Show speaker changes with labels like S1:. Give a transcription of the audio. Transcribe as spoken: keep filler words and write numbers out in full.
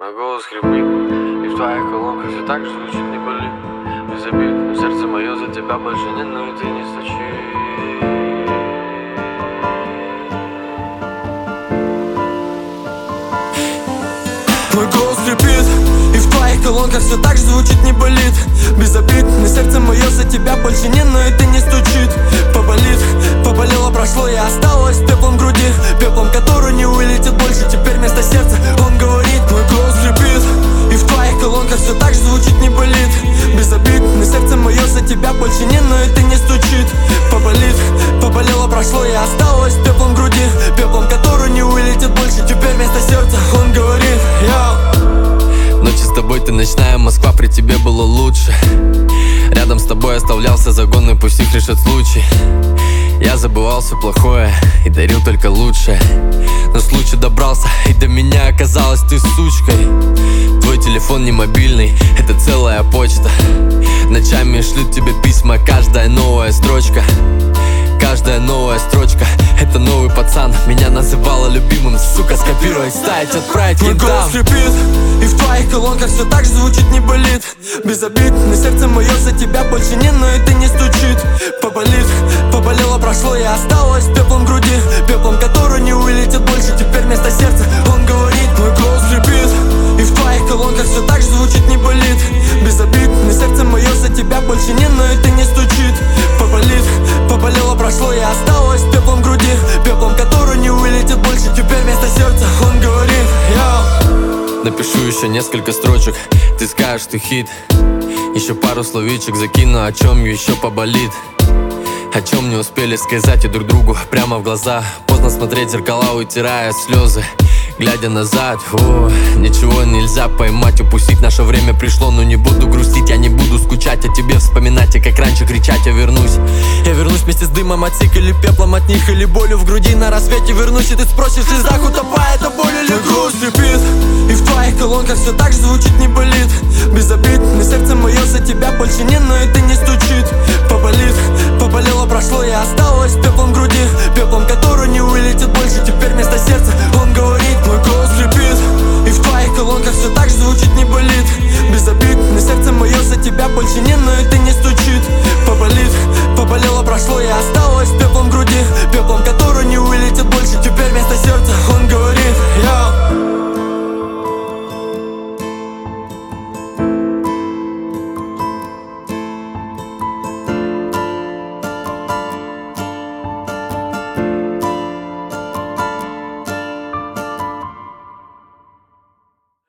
S1: Мой голос хрипит, и в твоих колонках все так же звучит, не болит. Без обид, но сердце мое за тебя больше не ноет и не стучит.
S2: Мой голос хрипит, и в твоих колонках все так же звучит, не болит. Без обид, но сердце мое за тебя больше не ноет и не стучит. Поболит, поболело, прошло и осталось пеплом в груди, пеплом, который не улетит больше. Теперь вместо сердца он говорит. Мой голос хрипит, и в твоих колонках все так же звучит, не болит. Без обид, но сердце мое за тебя больше не ноет и не стучит. Поболит, поболело, прошло и осталось пеплом в груди, пеплом, который не улетит больше. Теперь вместо сердца он говорит. Йоу.
S3: Ночи с тобой, ты ночная Москва, при тебе было лучше. Рядом с тобой оставлялся загонный, пусть их решит случай. Я забывал все плохое и дарил только лучшее. Но случай добрался, и до меня оказалась ты сучкой. Твой телефон не мобильный, это целая почта. Ночами шлют тебе письма, каждая новая строчка. Каждая новая строчка — это новый пацан. Меня называла любимым, сука, скопировать, ставить, отправить
S2: Мой
S3: кентам.
S2: голос хрипит, и в твоих колонках все так же звучит, не болит. Без обид, но сердце мое за тебя больше не ноет и не стучит. Поболит, поболело, прошло и осталось пеплом в груди, пеплом, который не улетит больше. Теперь вместо сердца он говорит. Мой голос хрипит, и в твоих колонках все так же звучит, не болит. Без обид, но сердце мое за тебя больше не ноет и не стучит. Поболит, поболело, прошло и осталось пеплом в груди, пеплом, который не улетит больше. Теперь вместо сердца он говорит. Йоу.
S3: Напишу еще несколько строчек, ты скажешь, ты хит. Еще пару словечек закину, о чем еще поболит. О чем не успели сказать и друг другу прямо в глаза. Поздно смотреть в зеркала, утирая слезы, глядя назад. О, ничего нельзя поймать, упустить. Наше время пришло, но не буду грустить. Я не буду скучать о тебе, вспоминать, и как раньше кричать. Я вернусь, я вернусь вместе с дымом от сик, или пеплом от них, или болью в груди на рассвете. Вернусь, и ты спросишь, в слезах утопая, это боль или
S2: Мой голос
S3: грусть.
S2: хрипит, и в твоих колонках все так же звучит, не болит. Без обид, но сердце мое за тебя больше не ноет и не стучит. Поболит, поболело, прошло и осталось пеплом в груди, пеплом, который не улетит больше. Теперь вместо сердца он говорит. Мой голос хрипит, и в твоих колонках все так же звучит, не болит. Без обид, но сердце мое за тебя больше не ноет и не стучит. Поболит, поболело, прошло и осталось пеплом в груди, пеплом, который не улетит больше. Теперь вместо сердца он говорит. Йоу.